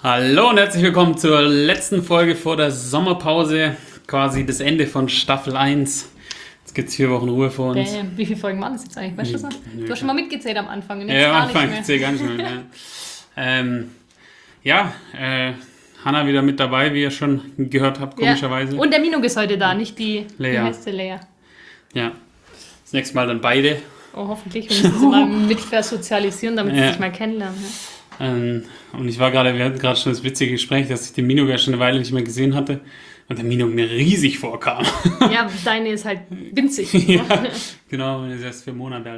Hallo und herzlich willkommen zur letzten Folge vor der Sommerpause. Quasi das Ende von Staffel 1. Jetzt gibt es 4 Wochen Ruhe vor uns. Wie viele Folgen waren das jetzt eigentlich? Weißt du das noch? Du hast schon mal mitgezählt am Anfang. Und jetzt Ja, gar am Anfang nicht ich zähle gar nicht mehr. Hanna wieder mit dabei, wie ihr schon gehört habt, komischerweise. Ja. Und der Minuk ist heute da, nicht die Lea. Wie heißt die Lea? Ja, das nächste Mal dann beide. Oh, hoffentlich. Wir müssen sie mal mit versozialisieren, damit sie sich mal kennenlernen. Ja. Und wir hatten gerade schon das witzige Gespräch, dass ich den Minuk ja schon eine Weile nicht mehr gesehen hatte und der Minuk mir riesig vorkam. Ja, deine ist halt winzig. Ja, genau, meine ist erst 4 Monate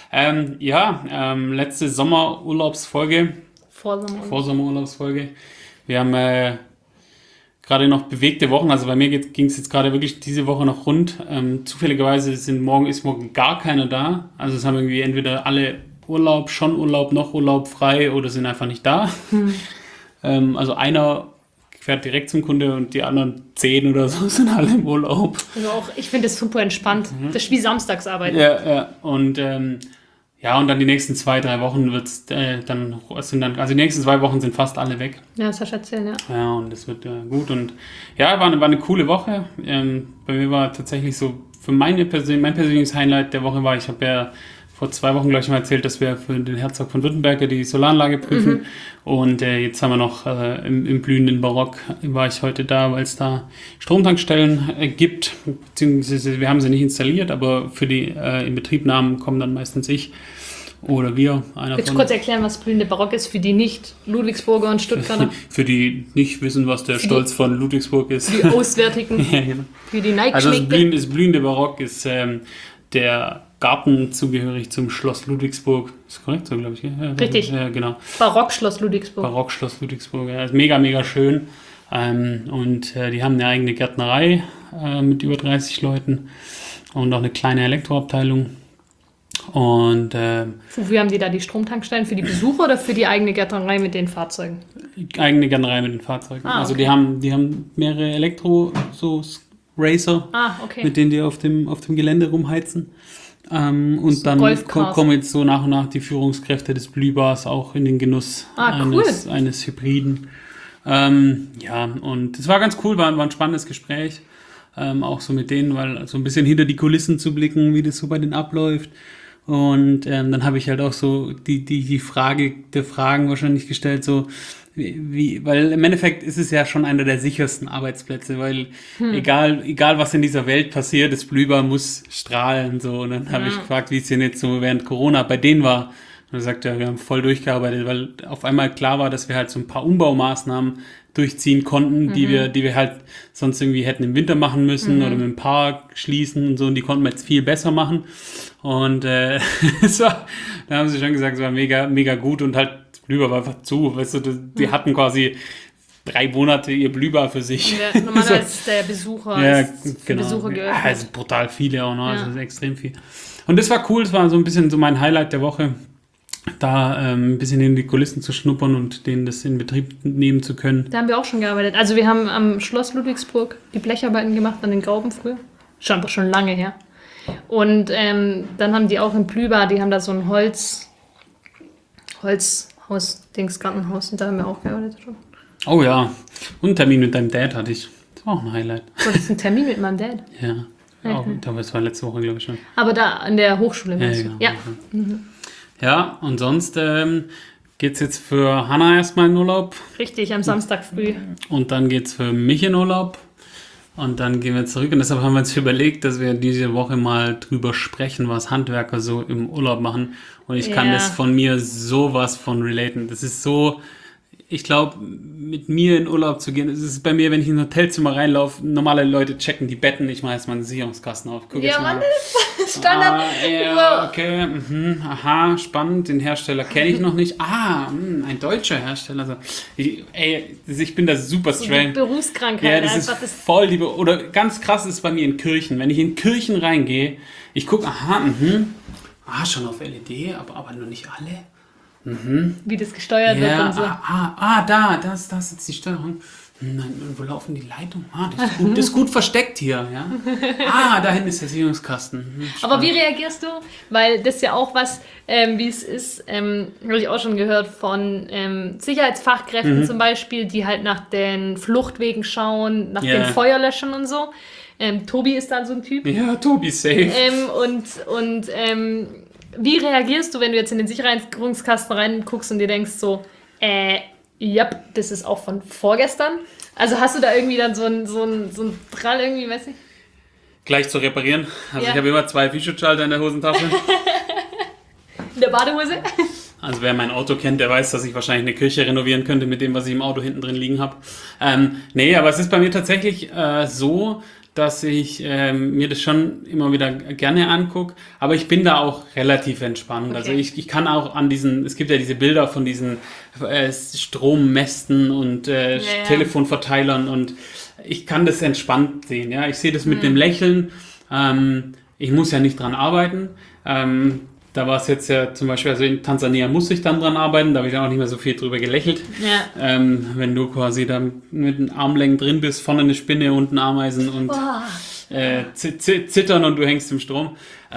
alt. Letzte Sommerurlaubsfolge. Vorsommerurlaubsfolge. Wir haben gerade noch bewegte Wochen, also bei mir ging es jetzt gerade wirklich diese Woche noch rund. Zufälligerweise ist morgen gar keiner da. Also es haben irgendwie entweder alle Urlaub, schon Urlaub, noch Urlaub frei oder sind einfach nicht da. Also einer fährt direkt zum Kunde und die anderen 10 oder so sind alle im Urlaub. Also auch, ich finde das super entspannt. Das ist wie Samstagsarbeit. Ja. Und dann die nächsten 2-3 Wochen also die nächsten 2 Wochen sind fast alle weg. Ja, das hast du erzählt, ja. Ja, und das wird gut. Und ja, war eine coole Woche. Bei mir war tatsächlich so, für mein persönliches Highlight der Woche war, ich habe ja vor 2 Wochen, glaube ich, mal erzählt, dass wir für den Herzog von Württemberg die Solaranlage prüfen. Und jetzt haben wir noch im blühenden Barock, war ich heute da, weil es da Stromtankstellen gibt. Beziehungsweise wir haben sie nicht installiert, aber für die Inbetriebnahmen kommen dann meistens ich oder wir. Willst du kurz erklären, was blühende Barock ist für die Nicht-Ludwigsburger und Stuttgarter? Für die nicht wissen, was der Stolz von Ludwigsburg ist. Die Auswärtigen. Ja, genau. Für die Nike. Also das blühende Barock ist der Garten zugehörig zum Schloss Ludwigsburg. Ist korrekt so, glaube ich. Ja, richtig. Ja, genau. Barockschloss Ludwigsburg. Barockschloss Ludwigsburg, ja. Ist mega, mega schön. Und die haben eine eigene Gärtnerei mit über 30 Leuten und auch eine kleine Elektroabteilung. Und wofür haben die da die Stromtankstellen? Für die Besucher oder für die eigene Gärtnerei mit den Fahrzeugen? Eigene Gärtnerei mit den Fahrzeugen. Okay. Also die haben mehrere Racer, okay. mit denen die auf dem Gelände rumheizen. Und so dann kommen jetzt so nach und nach die Führungskräfte des Blühbars auch in den Genuss eines Hybriden. Und es war ganz cool, war ein spannendes Gespräch, auch so mit denen, weil so ein bisschen hinter die Kulissen zu blicken, wie das so bei denen abläuft. Und dann habe ich halt auch so die Frage der Fragen wahrscheinlich gestellt, so weil im Endeffekt ist es ja schon einer der sichersten Arbeitsplätze, weil egal was in dieser Welt passiert, das Blühbar muss strahlen, so. Und dann habe ich gefragt, wie es denn jetzt so während Corona bei denen war. Und er sagt, ja, wir haben voll durchgearbeitet, weil auf einmal klar war, dass wir halt so ein paar Umbaumaßnahmen durchziehen konnten, die wir halt sonst irgendwie hätten im Winter machen müssen oder mit dem Park schließen und so, und die konnten wir jetzt viel besser machen. Und da haben sie schon gesagt, es war mega, mega gut, und halt Blühbar war einfach zu, weißt du, die hatten quasi 3 Monate ihr Blühbar für sich. Ja, normalerweise ist der Besucher, Besucher geöffnet. Ja, also brutal viele auch noch, also das ist extrem viel. Und das war cool, das war so ein bisschen so mein Highlight der Woche, da ein bisschen in die Kulissen zu schnuppern und denen das in Betrieb nehmen zu können. Da haben wir auch schon gearbeitet. Also wir haben am Schloss Ludwigsburg die Blecharbeiten gemacht, an den Grauben früher. Schon lange her. Und dann haben die auch im Blühbar, die haben da so ein Gartenhaus, und da haben wir auch gearbeitet schon. Oh ja, und einen Termin mit deinem Dad hatte ich. Das war auch ein Highlight. Du hattest einen Termin mit meinem Dad? Ja, das war letzte Woche, glaube ich schon. Aber da an der Hochschule, meinst du? Genau. Ja. Ja, und sonst geht's jetzt für Hanna erstmal in Urlaub. Richtig, am Samstag früh. Und dann geht's für mich in Urlaub. Und dann gehen wir zurück. Und deshalb haben wir uns überlegt, dass wir diese Woche mal drüber sprechen, was Handwerker so im Urlaub machen. Und ich kann das von mir sowas von relaten. Das ist so, ich glaube, mit mir in Urlaub zu gehen, es ist bei mir, wenn ich in ein Hotelzimmer reinlaufe, normale Leute checken die Betten, ich mache jetzt mal einen Sicherungskasten auf. Guck Ja, Mann, das ist Standard. Okay, aha, spannend, den Hersteller kenne ich noch nicht. Ein deutscher Hersteller. Also, ich bin da super strange. Berufskrankheit. Ja, das ist voll liebe. Oder ganz krass ist es bei mir in Kirchen. Wenn ich in Kirchen reingehe, ich gucke, schon auf LED, aber nur nicht alle. Wie das gesteuert wird und so. Das ist jetzt die Steuerung. Nein, wo laufen die Leitungen? Das ist gut versteckt hier, ja. Da hinten ist der Sicherungskasten. Aber wie reagierst du? Weil das ist ja auch was, wie es ist, habe ich auch schon gehört von Sicherheitsfachkräften zum Beispiel, die halt nach den Fluchtwegen schauen, nach den Feuerlöschern und so. Tobi ist dann so ein Typ. Ja, Tobi safe. Wie reagierst du, wenn du jetzt in den Sicherungskasten reinguckst und dir denkst so, das ist auch von vorgestern? Also hast du da irgendwie dann so ein Drall irgendwie, weiß nicht? Gleich zu reparieren. Also ich habe immer 2 Viehschutzschalter in der Hosentasche. In der Badehose? Also wer mein Auto kennt, der weiß, dass ich wahrscheinlich eine Küche renovieren könnte mit dem, was ich im Auto hinten drin liegen habe. Aber es ist bei mir tatsächlich so, dass ich mir das schon immer wieder gerne angucke, aber ich bin da auch relativ entspannt. Okay. Also ich kann auch es gibt ja diese Bilder von diesen Strommästen und Telefonverteilern und ich kann das entspannt sehen. Ja? Ich sehe das mit dem Lächeln. Ich muss ja nicht dran arbeiten. Da war es jetzt ja zum Beispiel, also in Tansania muss ich dann dran arbeiten, da habe ich dann auch nicht mehr so viel drüber gelächelt. Ja. Wenn du quasi da mit den Armlängen drin bist, vorne eine Spinne, unten Ameisen und zittern und du hängst im Strom.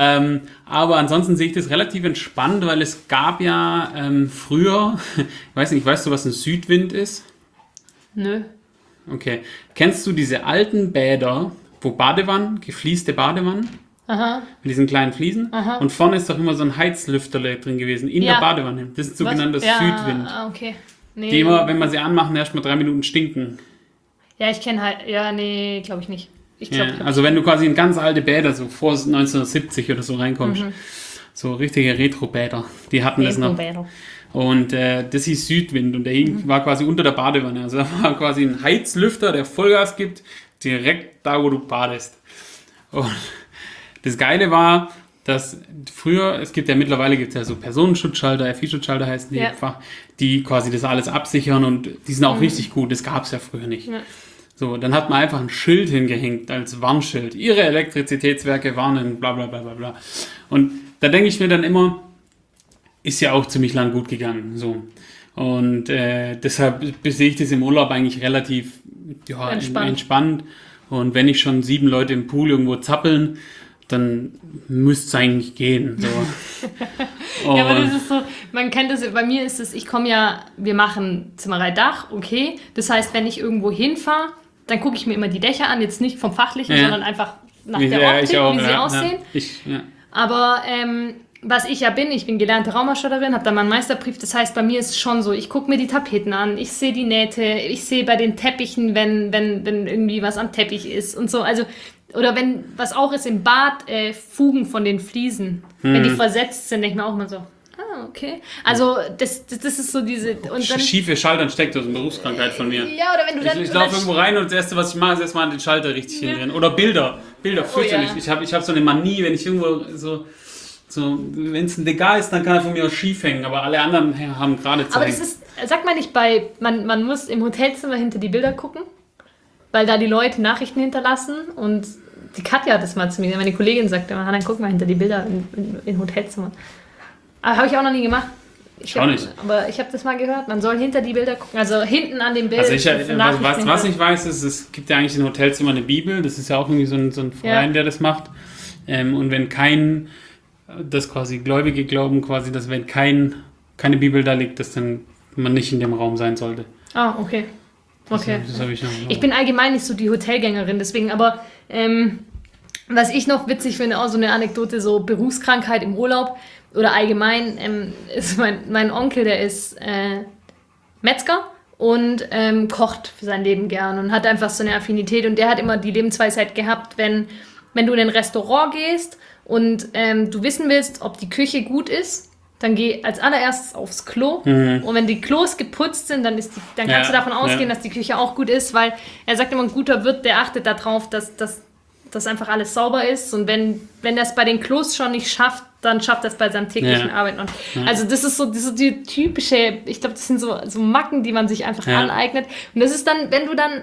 Aber ansonsten sehe ich das relativ entspannt, weil es gab ja früher, ich weiß nicht, weißt du, was ein Südwind ist? Nö. Okay. Kennst du diese alten Bäder, wo gefließte Badewannen? Aha. Mit diesen kleinen Fliesen. Aha. Und vorne ist doch immer so ein Heizlüfter drin gewesen, in der Badewanne. Das ist sogenanntes Südwind. Okay. Nee. Die immer, wenn man sie anmachen, erst mal 3 Minuten stinken. Ja, ich kenne halt, glaube ich nicht. Also wenn du quasi in ganz alte Bäder, so vor 1970 oder so reinkommst, so richtige Retro-Bäder, die hatten das noch. Und das hieß Südwind und der war quasi unter der Badewanne. Also da war quasi ein Heizlüfter, der Vollgas gibt, direkt da, wo du badest. Und das Geile war, dass früher, mittlerweile gibt es ja so Personenschutzschalter, Viehschutzschalter heißen die einfach, die quasi das alles absichern und die sind auch richtig gut, das gab es ja früher nicht. Ja. So, dann hat man einfach ein Schild hingehängt als Warnschild. Ihre Elektrizitätswerke warnen, bla bla bla bla bla. Und da denke ich mir dann immer, ist ja auch ziemlich lang gut gegangen. So. Und deshalb sehe ich das im Urlaub eigentlich relativ entspannt. Und wenn ich schon 7 Leute im Pool irgendwo zappeln, dann müsste es eigentlich gehen. So. Ja, aber das ist so, man kennt das, bei mir ist es, wir machen Zimmerei Dach, okay. Das heißt, wenn ich irgendwo hinfahre, dann gucke ich mir immer die Dächer an, jetzt nicht vom Fachlichen, sondern einfach nach der Optik, wie sie aussehen. Aber was ich bin gelernte Raumausstatterin, habe da mal einen Meisterbrief, das heißt, bei mir ist es schon so, ich gucke mir die Tapeten an, ich sehe die Nähte, ich sehe bei den Teppichen, wenn irgendwie was am Teppich ist und so, also oder wenn, was auch ist im Bad, Fugen von den Fliesen, wenn die versetzt sind, denke ich mir auch mal so, okay. Also das ist so diese... Und dann, schiefe Schaltern steckt aus einer Berufskrankheit von mir. Ja, oder wenn du dann... Ich laufe irgendwo rein und das Erste, was ich mache, ist erstmal den Schalter richtig hindrehen. Oder Bilder, fürchterlich. Ich hab so eine Manie, wenn ich irgendwo so wenn es ein Degal ist, dann kann er von mir auch schief hängen, aber alle anderen haben gerade zu hängen. Aber das ist, sagt man nicht man muss im Hotelzimmer hinter die Bilder gucken, weil da die Leute Nachrichten hinterlassen und die Katja hat das mal zu mir, meine Kollegin sagte immer, dann guck mal hinter die Bilder in Hotelzimmern. Aber habe ich auch noch nie gemacht. Aber ich habe das mal gehört, man soll hinter die Bilder gucken, also hinten an dem Bild. Also was ich weiß, ist, es gibt ja eigentlich in Hotelzimmern eine Bibel, das ist ja auch irgendwie so ein Verein, der das macht. Und wenn das quasi Gläubige glauben quasi, dass wenn keine Bibel da liegt, dass dann man nicht in dem Raum sein sollte. Ah, okay. Okay. Das habe ich noch. Ich bin allgemein nicht so die Hotelgängerin, deswegen, aber was ich noch witzig finde, auch so eine Anekdote, so Berufskrankheit im Urlaub oder allgemein, ist mein Onkel, der ist Metzger und kocht für sein Leben gern und hat einfach so eine Affinität und der hat immer die Lebensweisheit gehabt, wenn du in ein Restaurant gehst und du wissen willst, ob die Küche gut ist, dann geh als allererstes aufs Klo. Mhm. Und wenn die Klos geputzt sind, dann kannst du davon ausgehen, dass die Küche auch gut ist, weil er sagt immer, ein guter Wirt, der achtet darauf, dass einfach alles sauber ist. Und wenn er es bei den Klos schon nicht schafft, dann schafft er es bei seinem täglichen Arbeiten. Und also das ist so die typische, ich glaube, das sind so Macken, die man sich einfach aneignet. Und das ist dann, wenn du dann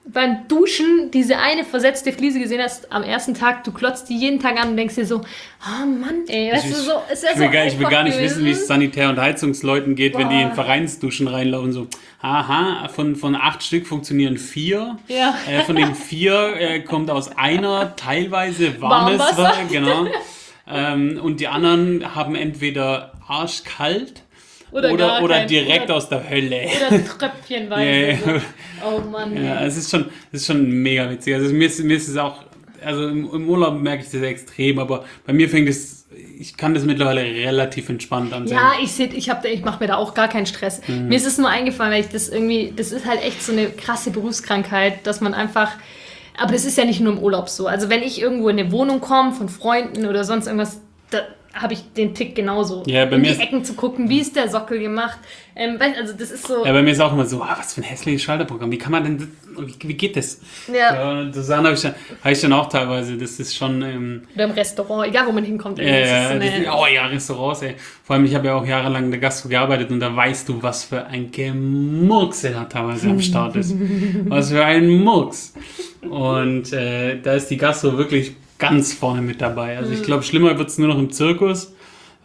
beim Duschen diese eine versetzte Fliese gesehen hast am ersten Tag, du klotzt die jeden Tag an und denkst dir so, oh Mann, ey, weißt du, so, ist ja so ich will gar nicht wissen, wie es Sanitär- und Heizungsleuten geht, wenn die in Vereinsduschen reinlaufen, so, aha, von 8 Stück funktionieren 4, von den 4 kommt aus einer teilweise warmes Wasser, genau, und die anderen haben entweder arschkalt, oder direkt aus der Hölle. Oder tröpfchenweise. So. Oh Mann. Ja, es ist schon mega witzig. Also mir ist es auch, also im Urlaub merke ich das extrem, aber bei mir ich kann das mittlerweile relativ entspannt ansehen. Ja, ich mache mir da auch gar keinen Stress. Mir ist es nur eingefallen, weil das ist halt echt so eine krasse Berufskrankheit, dass man einfach, aber das ist ja nicht nur im Urlaub so. Also wenn ich irgendwo in eine Wohnung komme von Freunden oder sonst irgendwas, da habe ich den Tick genauso. Ja, bei in mir die Ecken zu gucken, wie ist der Sockel gemacht. Also das ist so... Ja, bei mir ist auch immer so, was für ein hässliches Schalterprogramm. Wie kann man denn, wie geht das? Ja. So, das habe ich dann auch teilweise. Das ist schon... Oder im Restaurant, egal wo man hinkommt. Restaurants, ey. Vor allem, ich habe ja auch jahrelang in der Gastro gearbeitet und da weißt du, was für ein Gemurksel da teilweise am Start ist. Was für ein Murks. Und da ist die Gastro wirklich ganz vorne mit dabei. Also ich glaube, schlimmer wird es nur noch im Zirkus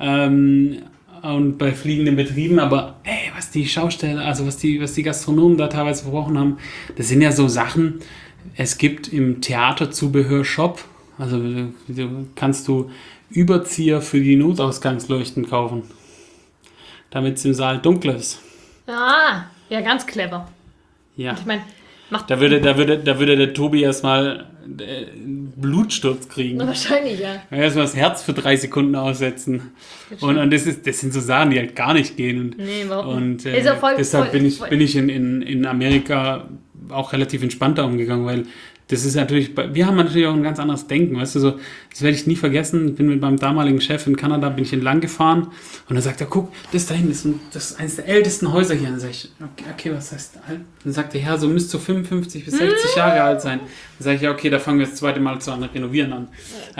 und bei fliegenden Betrieben, aber was die Schausteller, also was die Gastronomen da teilweise verbrochen haben, das sind ja so Sachen, es gibt im Theaterzubehör-Shop, also kannst du Überzieher für die Notausgangsleuchten kaufen, damit es im Saal dunkel ist. Ah, ja, ganz clever. Ja. Und ich meine, da würde der Tobi erstmal Blutsturz kriegen. Na, wahrscheinlich, ja. Erstmal das Herz für 3 Sekunden aussetzen. Und das sind so Sachen, die halt gar nicht gehen. Nee, überhaupt nicht. Und deshalb bin ich in Amerika auch relativ entspannter umgegangen, weil das ist natürlich, wir haben natürlich auch ein ganz anderes Denken, weißt du, so, das werde ich nie vergessen, bin mit meinem damaligen Chef in Kanada, bin ich entlang gefahren und dann sagt er, guck, das da hinten das ist eines der ältesten Häuser hier. Und dann sage ich, okay, was heißt alt? Dann sagt er, ja, so müsste so 55 bis 60 Jahre alt sein. Dann sage ich, ja, okay, da fangen wir das zweite Mal zu renovieren an.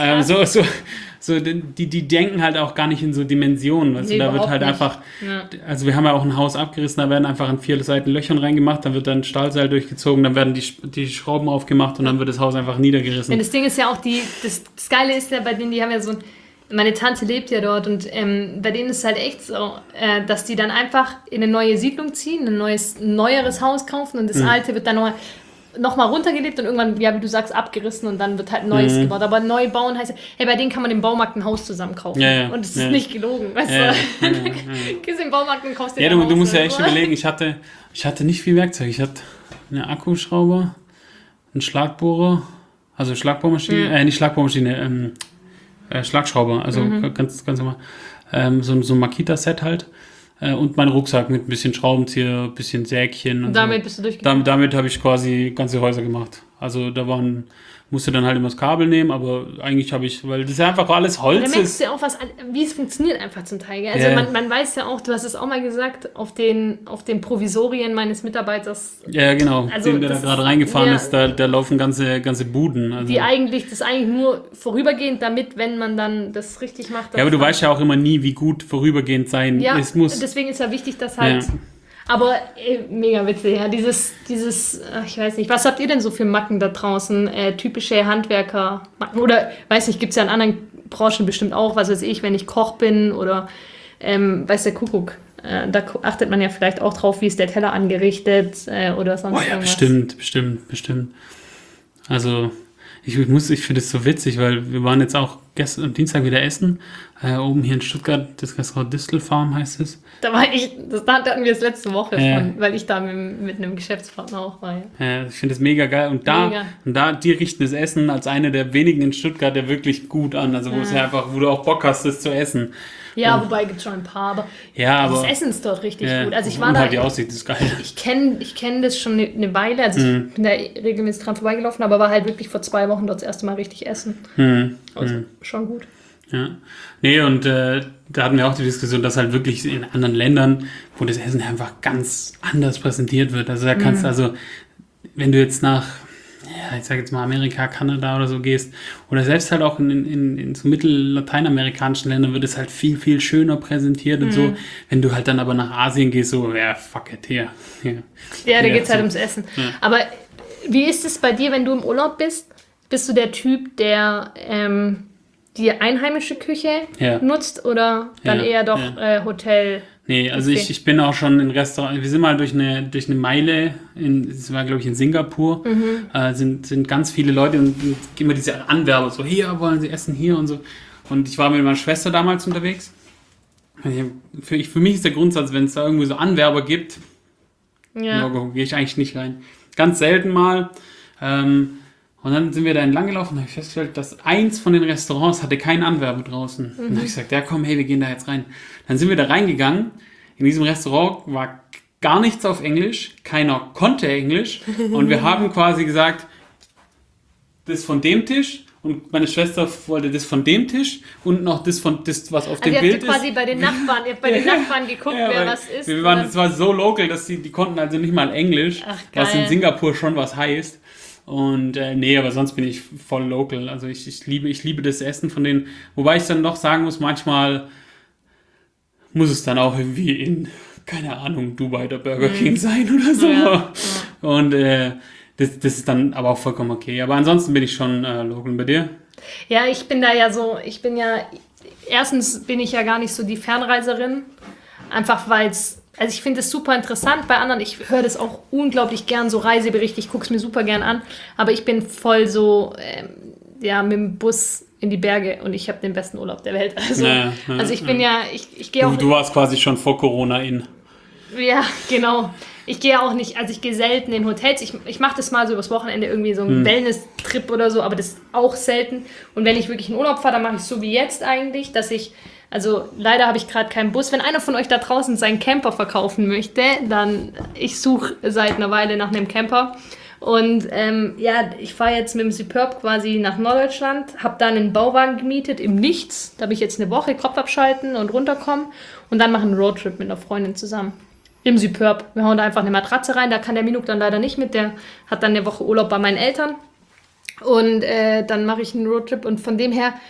Die denken halt auch gar nicht in so Dimensionen, weißt du, da wird halt nicht. Einfach, also wir haben ja auch ein Haus abgerissen, da werden einfach an 4 Seiten Löchern reingemacht, dann wird dann ein Stahlseil durchgezogen, dann werden die Schrauben aufgemacht und dann wird das Haus einfach niedergerissen. Ja, das Ding ist ja auch, das Geile ist ja bei denen, die haben ja so meine Tante lebt ja dort und bei denen ist es halt echt so, dass die dann einfach in eine neue Siedlung ziehen, ein neueres Haus kaufen und das alte wird dann noch mal runtergelebt und irgendwann, ja, wie du sagst, abgerissen und dann wird halt Neues gebaut. Aber neu bauen heißt ja, hey, bei denen kann man im Baumarkt ein Haus zusammen kaufen. Ja, und das ist nicht gelogen, weißt du? Gehst im Baumarkt und kaufst dir ein Haus. Du musst ja echt überlegen, ich hatte nicht viel Werkzeug. Ich hatte einen Akkuschrauber, einen Schlagbohrer, also Schlagbohrmaschine, nicht Schlagbohrmaschine, Schlagschrauber, also ganz normal. So ein Makita-Set halt. Und mein Rucksack mit ein bisschen Schraubenzieher, ein bisschen Sägchen. Und damit bist du durchgegangen? Damit habe ich quasi ganze Häuser gemacht. Also musste dann halt immer das Kabel nehmen, aber eigentlich weil das ja einfach alles Holz ist. Da merkst du ja auch, wie es funktioniert einfach zum Teil. Gell? Also man weiß ja auch, du hast es auch mal gesagt, auf den Provisorien meines Mitarbeiters. Ja, genau, also der da gerade reingefahren ist, da laufen ganze Buden. Also. Das eigentlich nur vorübergehend, damit, wenn man dann das richtig macht. Ja, aber du weißt ja auch immer nie, wie gut vorübergehend sein es muss. Deswegen ist ja wichtig, dass halt... Ja. Aber mega witzig, ja. Dieses, ich weiß nicht, was habt ihr denn so für Macken da draußen? Typische Handwerker-Macken? Oder, weiß nicht, gibt es ja in anderen Branchen bestimmt auch, was weiß ich, wenn ich Koch bin oder, weiß der Kuckuck. Da achtet man ja vielleicht auch drauf, wie ist der Teller angerichtet oder sonst irgendwas. Bestimmt. Also, ich finde es so witzig, weil wir waren jetzt auch gestern am Dienstag wieder essen. Oben hier in Stuttgart, das Restaurant Distelfarm heißt es. Da hatten wir es letzte Woche schon, weil ich da mit einem Geschäftspartner auch war. Ja, ich finde es mega geil. Und die richten das Essen als eine der wenigen in Stuttgart der wirklich gut an. Also wo du auch Bock hast, das zu essen. Ja, wobei gibt es schon ein paar, aber das Essen ist dort richtig gut. Also ich war da. Halt die Aussicht ist geil. Ich kenn das schon eine Weile, also ich bin da regelmäßig dran vorbeigelaufen, aber war halt wirklich vor 2 Wochen dort das erste Mal richtig essen. Also schon gut. Ja. Nee, und da hatten wir auch die Diskussion, dass halt wirklich in anderen Ländern, wo das Essen einfach ganz anders präsentiert wird. Also da kannst wenn du jetzt nach, ich sag jetzt mal Amerika, Kanada oder so gehst, oder selbst halt auch in so mittellateinamerikanischen Ländern wird es halt viel, viel schöner präsentiert und so. Wenn du halt dann aber nach Asien gehst, so, fuck it, hier. Ja, da geht's halt ums Essen. Ja. Aber Wie ist es bei dir, wenn du im Urlaub bist? Bist du der Typ, der die einheimische Küche nutzt oder dann eher doch Hotel? Nee, also ich bin auch schon in Restaurants, wir sind mal durch eine Meile, das war glaube ich in Singapur, sind ganz viele Leute und immer diese Anwerber, so hier wollen sie essen, hier und so. Und ich war mit meiner Schwester damals unterwegs. Für mich ist der Grundsatz, wenn es da irgendwie so Anwerber gibt, gehe ich eigentlich nicht rein. Ganz selten mal. Und dann sind wir da entlang gelaufen und habe ich festgestellt, dass eins von den Restaurants hatte keinen Anwerber draußen. Und dann habe ich gesagt, ja komm, hey, wir gehen da jetzt rein. Dann sind wir da reingegangen. In diesem Restaurant war gar nichts auf Englisch. Keiner konnte Englisch. Und wir haben quasi gesagt, das von dem Tisch. Und meine Schwester wollte das von dem Tisch und noch das, was auf dem Bild ist. Also ihr habt quasi bei den Nachbarn geguckt, wer was ist. Das war so local, dass die konnten also nicht mal Englisch, was in Singapur schon was heißt. Und aber sonst bin ich voll local. Also ich liebe das Essen von denen. Wobei ich dann doch sagen muss, manchmal muss es dann auch irgendwie in, keine Ahnung, Dubai der Burger King sein oder so. Ja. Und das ist dann aber auch vollkommen okay. Aber ansonsten bin ich schon local. Bei dir? Ja, ich bin da ja so, erstens bin ich ja gar nicht so die Fernreiserin. Einfach weil also ich finde es super interessant bei anderen. Ich höre das auch unglaublich gern, so Reiseberichte. Ich gucke es mir super gern an. Aber ich bin voll so, mit dem Bus in die Berge und ich habe den besten Urlaub der Welt. Also ich bin ich gehe auch... Du warst quasi schon vor Corona in... Ja, genau. Ich gehe auch nicht, also ich gehe selten in Hotels. Ich mache das mal so übers Wochenende irgendwie so einen Wellness-Trip oder so, aber das ist auch selten. Und wenn ich wirklich in Urlaub fahre, dann mache ich es so wie jetzt eigentlich, dass also leider habe ich gerade keinen Bus. Wenn einer von euch da draußen seinen Camper verkaufen möchte, dann ich suche seit einer Weile nach einem Camper. Und ich fahre jetzt mit dem Superb quasi nach Norddeutschland, habe da einen Bauwagen gemietet im Nichts. Da habe ich jetzt eine Woche Kopf abschalten und runterkommen und dann mache einen Roadtrip mit einer Freundin zusammen. Im Superb. Wir hauen da einfach eine Matratze rein, da kann der Minuk dann leider nicht mit, der hat dann eine Woche Urlaub bei meinen Eltern. Und dann mache ich einen Roadtrip und von dem her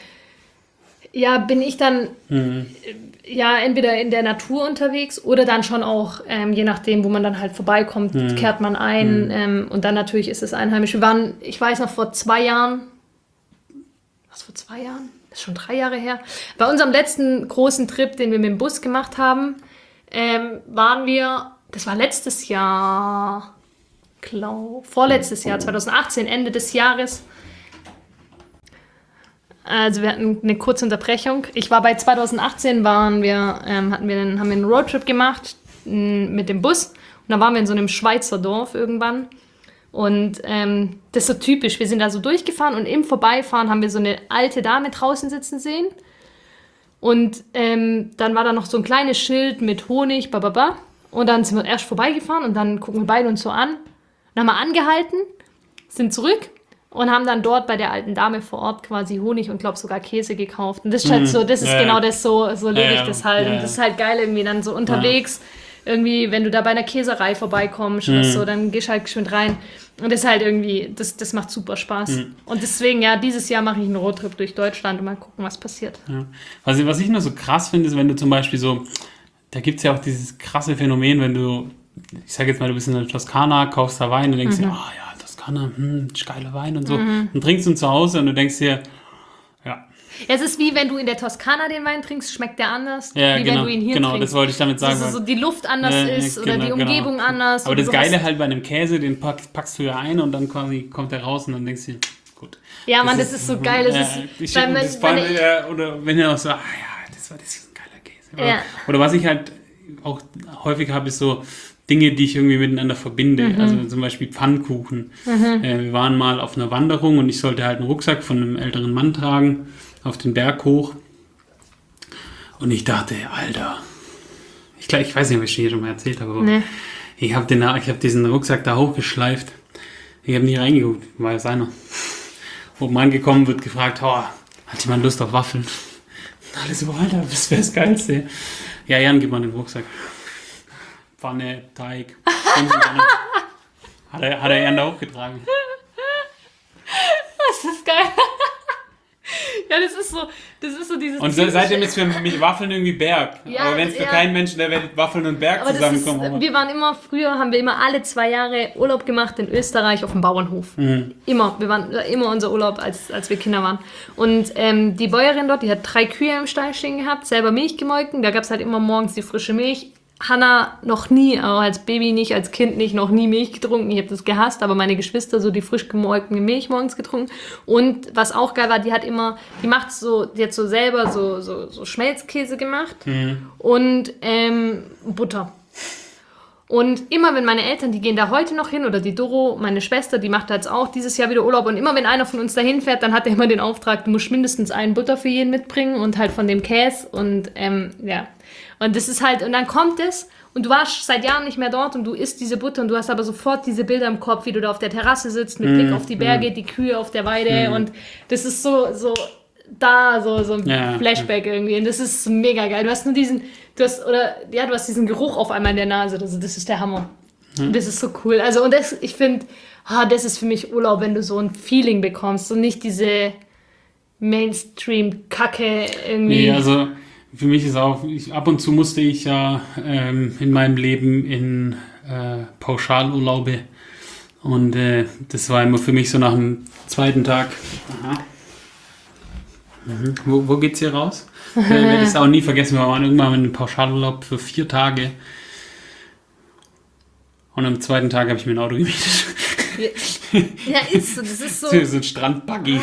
bin ich dann entweder in der Natur unterwegs oder dann schon auch, je nachdem, wo man dann halt vorbeikommt, kehrt man ein. Und dann natürlich ist es einheimisch. Wir waren, ich weiß noch, vor 2 Jahren, das ist schon 3 Jahre her, bei unserem letzten großen Trip, den wir mit dem Bus gemacht haben, waren wir, das war letztes Jahr, vorletztes Jahr, 2018, Ende des Jahres. Also wir hatten eine kurze Unterbrechung. Ich war bei 2018, haben wir einen Roadtrip gemacht mit dem Bus. Und dann waren wir in so einem Schweizer Dorf irgendwann. Und das ist so typisch. Wir sind da so durchgefahren und im Vorbeifahren haben wir so eine alte Dame draußen sitzen sehen. Und dann war da noch so ein kleines Schild mit Honig, bababa. Und dann sind wir erst vorbeigefahren und dann gucken wir beide uns so an. Dann haben wir angehalten, sind zurück. Und haben dann dort bei der alten Dame vor Ort quasi Honig und glaube sogar Käse gekauft. Und das ist halt so, das ist genau das, so lebe ich das halt. Und das ist halt geil, irgendwie dann so unterwegs, irgendwie, wenn du da bei einer Käserei vorbeikommst oder so, dann gehst du halt geschwind rein. Und das ist halt irgendwie, das macht super Spaß. Und deswegen, dieses Jahr mache ich einen Roadtrip durch Deutschland und mal gucken, was passiert. Ja. Was ich noch so krass finde, ist, wenn du zum Beispiel so, da gibt es ja auch dieses krasse Phänomen, wenn du, ich sag jetzt mal, du bist in der Toskana, kaufst da Wein und denkst dir, geiler Wein und so. Und trinkst ihn zu Hause und du denkst dir, Es ist wie wenn du in der Toskana den Wein trinkst, schmeckt der anders, wie wenn du ihn hier trinkst. Genau, das wollte ich damit sagen. Dass so die Luft anders ist oder die Umgebung anders. Aber das Geile halt bei einem Käse, den packst du ja ein und dann quasi kommt der raus und dann denkst du, gut. Ja, Mann, das ist so geil. Oder wenn ihr auch so, das ist ein geiler Käse. Ja. Oder was ich halt auch häufig habe, ist so Dinge, die ich irgendwie miteinander verbinde. Also zum Beispiel Pfannkuchen. Wir waren mal auf einer Wanderung und ich sollte halt einen Rucksack von einem älteren Mann tragen, auf den Berg hoch. Und ich dachte, Alter, ich weiß nicht, ob ich hier schon mal erzählt habe, aber ich hab diesen Rucksack da hochgeschleift. Ich habe nie reingeguckt, war ja seiner. Oben angekommen, wird gefragt, hat jemand Lust auf Waffeln? Und alles so, Alter, das wäre das Geilste. Ja, Jan, gib mal den Rucksack. Pfanne, Teig. Hat er Jan da hochgetragen. Das ist geil. Ja, das ist so dieses... Und seitdem ist für mich Waffeln irgendwie Berg. Ja, aber wenn es für keinen Menschen der Welt Waffeln und Berg zusammenkommen. Früher haben wir immer alle 2 Jahre Urlaub gemacht in Österreich auf dem Bauernhof. Mhm. Immer. Wir waren immer unser Urlaub, als wir Kinder waren. Und die Bäuerin dort, die hat 3 Kühe im Stall stehen gehabt, selber Milch gemolken. Da gab es halt immer morgens die frische Milch. Hannah noch nie, auch als Baby nicht, als Kind nicht, noch nie Milch getrunken. Ich habe das gehasst, aber meine Geschwister so die frisch gemolkene Milch morgens getrunken. Und was auch geil war, die hat so selber so Schmelzkäse gemacht und Butter. Und immer wenn meine Eltern, die gehen da heute noch hin, oder die Doro, meine Schwester, die macht da jetzt auch dieses Jahr wieder Urlaub. Und immer wenn einer von uns da hinfährt, dann hat er immer den Auftrag, du musst mindestens einen Butter für jeden mitbringen und halt von dem Käse und ja. Und das ist halt, und dann kommt es und du warst seit Jahren nicht mehr dort und du isst diese Butter und du hast aber sofort diese Bilder im Kopf, wie du da auf der Terrasse sitzt, mit Blick auf die Berge, die Kühe auf der Weide und das ist so ein Flashback irgendwie und das ist mega geil. Du hast diesen Geruch auf einmal in der Nase, das ist der Hammer. Das ist so cool. Also und ich finde, das ist für mich Urlaub, wenn du so ein Feeling bekommst und nicht diese Mainstream-Kacke irgendwie. Nee, also für mich ist auch, ab und zu musste ich ja in meinem Leben in Pauschalurlaube und das war immer für mich so nach dem zweiten Tag. Aha. Wo geht's hier raus? Ich werde es auch nie vergessen, wir waren irgendwann in einem Pauschalurlaub für 4 Tage und am zweiten Tag habe ich mir ein Auto gemietet. Ja, ist so, das ist so. So ein Strandbuggy.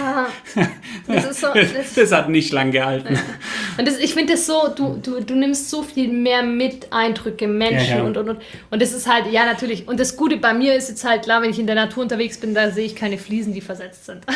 Das hat nicht lang gehalten. Ja. Und ich finde das so, du nimmst so viel mehr mit, Eindrücke, Menschen und. Und das ist halt, ja natürlich, und das Gute bei mir ist jetzt halt, klar, wenn ich in der Natur unterwegs bin, da sehe ich keine Fliesen, die versetzt sind.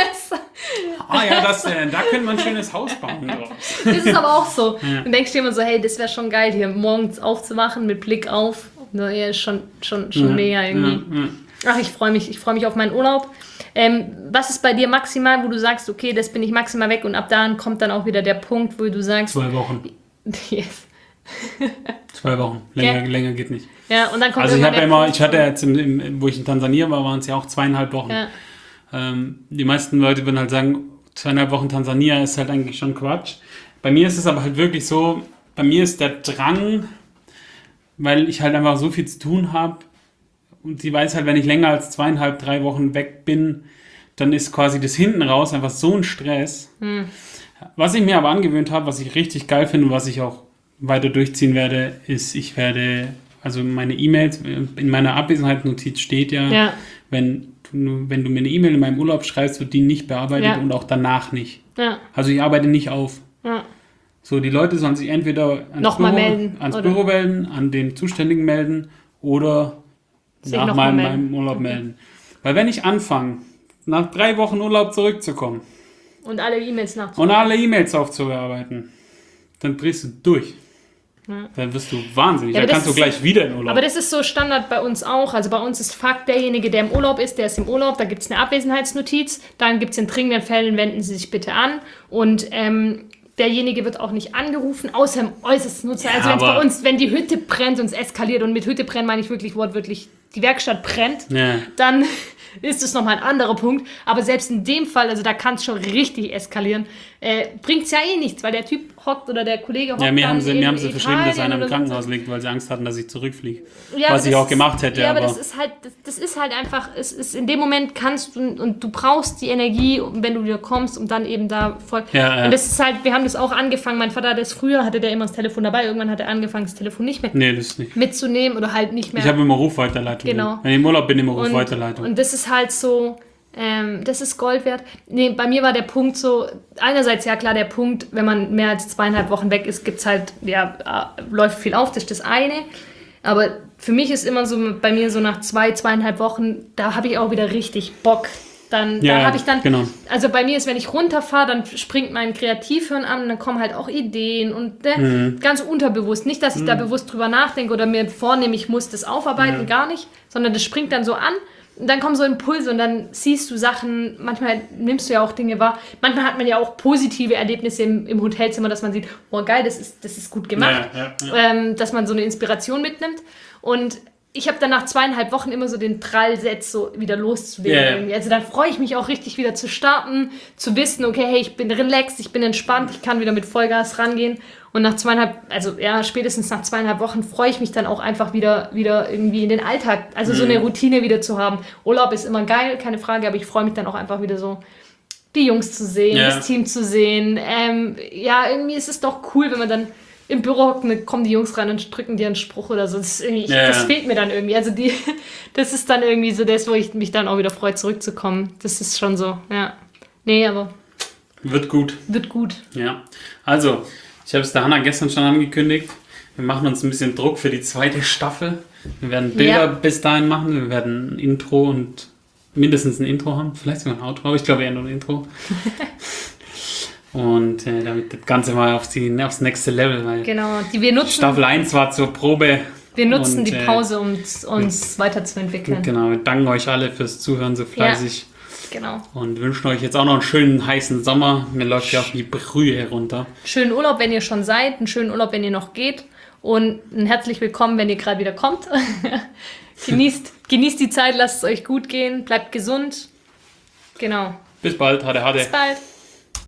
Da könnte man ein schönes Haus bauen. Das ist aber auch so. Ja. Dann denkst du immer so, hey, das wäre schon geil, hier morgens aufzuwachen mit Blick auf. Ja, ist schon mega irgendwie. Ja. Ach, ich freue mich auf meinen Urlaub. Was ist bei dir maximal, wo du sagst, okay, das bin ich maximal weg und ab da kommt dann auch wieder der Punkt, wo du sagst... 2 Wochen. Yes. 2 Wochen. Länger geht nicht. Ja, und dann kommt also ich hatte jetzt, wo ich in Tansania war, waren es ja auch 2,5 Wochen. Ja. Die meisten Leute würden halt sagen, 2,5 Wochen Tansania ist halt eigentlich schon Quatsch. Bei mir ist es aber halt wirklich so, bei mir ist der Drang, weil ich halt einfach so viel zu tun habe, und sie weiß halt, wenn ich länger als 2,5, 3 Wochen weg bin, dann ist quasi das hinten raus einfach so ein Stress. Was ich mir aber angewöhnt habe, was ich richtig geil finde und was ich auch weiter durchziehen werde, ist, ich werde, also meine E-Mails, in meiner Abwesenheitsnotiz steht ja, wenn du mir eine E-Mail in meinem Urlaub schreibst, wird die nicht bearbeitet und auch danach nicht. Ja. Also ich arbeite nicht auf. Ja. So, die Leute sollen sich entweder ans Büro melden, an den Zuständigen melden oder nach meinem Urlaub melden. Weil wenn ich anfange, nach 3 Wochen Urlaub zurückzukommen und alle E-Mails aufzubearbeiten, dann drehst du durch. Ja. Dann wirst du wahnsinnig. Dann kannst du gleich wieder in Urlaub. Aber das ist so Standard bei uns auch. Also bei uns ist Fakt, derjenige, der im Urlaub ist, der ist im Urlaub. Da gibt es eine Abwesenheitsnotiz. Dann gibt es in dringenden Fällen, wenden Sie sich bitte an. Und derjenige wird auch nicht angerufen, außer im äußersten Nutzer. Ja, also bei uns, wenn die Hütte brennt und es eskaliert, und mit Hütte brennen meine ich wirklich wortwörtlich, die Werkstatt brennt, dann ist das nochmal ein anderer Punkt. Aber selbst in dem Fall, also da kann es schon richtig eskalieren, bringt es ja eh nichts, weil der Typ hockt oder der Kollege hockt. Ja, mir haben sie verschrieben, dass einer im Krankenhaus liegt, weil sie Angst hatten, dass ich zurückfliege. Ja, was ich auch gemacht hätte. Ja, aber das ist halt einfach, es ist in dem Moment kannst du, und du brauchst die Energie, wenn du wieder kommst, um dann eben da voll. Ja. Und das ist halt, wir haben das auch angefangen, mein Vater hat das früher, hatte der immer das Telefon dabei, irgendwann hat er angefangen, das Telefon nicht mehr mitzunehmen oder halt nicht mehr. Ich habe immer Rufweiterleitung. Genau. Wenn ich im Urlaub bin, immer Rufweiterleitung. Und das ist halt so, das ist Gold wert. Nee, bei mir war der Punkt so, einerseits ja klar der Punkt, wenn man mehr als 2,5 Wochen weg ist, gibt's halt, läuft viel auf, das ist das eine. Aber für mich ist immer so, bei mir so nach 2,5 Wochen, da habe ich auch wieder richtig Bock. Genau. Also bei mir ist, wenn ich runterfahre, dann springt mein Kreativhirn an und dann kommen halt auch Ideen und ganz unterbewusst. Nicht, dass ich da bewusst drüber nachdenke oder mir vornehme, ich muss das aufarbeiten, gar nicht, sondern das springt dann so an. Und dann kommen so Impulse und dann siehst du Sachen, manchmal nimmst du ja auch Dinge wahr. Manchmal hat man ja auch positive Erlebnisse im Hotelzimmer, dass man sieht, oh geil, das ist gut gemacht. Dass man so eine Inspiration mitnimmt. Und ich habe dann nach 2,5 Wochen immer so den Prallsetz, so wieder loszulegen. Also dann freue ich mich auch richtig wieder zu starten, zu wissen, okay, hey, ich bin relaxed, ich bin entspannt, ich kann wieder mit Vollgas rangehen. Und nach spätestens nach 2,5 Wochen freue ich mich dann auch einfach wieder irgendwie in den Alltag, also so eine Routine wieder zu haben. Urlaub ist immer geil, keine Frage, aber ich freue mich dann auch einfach wieder so, die Jungs zu sehen, das Team zu sehen. Irgendwie ist es doch cool, wenn man dann im Büro hockt, kommen die Jungs rein und drücken dir einen Spruch oder so. Das fehlt mir dann irgendwie. Also das ist dann irgendwie so das, wo ich mich dann auch wieder freue, zurückzukommen. Das ist schon so, ja. Nee, aber... Wird gut. Wird gut. Ja, also, ich habe es der Hannah gestern schon angekündigt. Wir machen uns ein bisschen Druck für die 2. Staffel. Wir werden Bilder bis dahin machen. Wir werden ein Intro und mindestens ein Intro haben. Vielleicht sogar ein Outro, aber ich glaube eher nur ein Intro. Und damit das Ganze mal aufs nächste Level, weil Staffel 1 war zur Probe. Wir nutzen die Pause, um uns weiterzuentwickeln. Genau, wir danken euch alle fürs Zuhören so fleißig. Ja, genau. Und wünschen euch jetzt auch noch einen schönen heißen Sommer. Mir läuft ja auch die Brühe runter. Schönen Urlaub, wenn ihr schon seid. Einen schönen Urlaub, wenn ihr noch geht. Und ein herzlich willkommen, wenn ihr gerade wieder kommt. Genießt die Zeit, lasst es euch gut gehen. Bleibt gesund. Genau. Bis bald. Hade. Bis bald.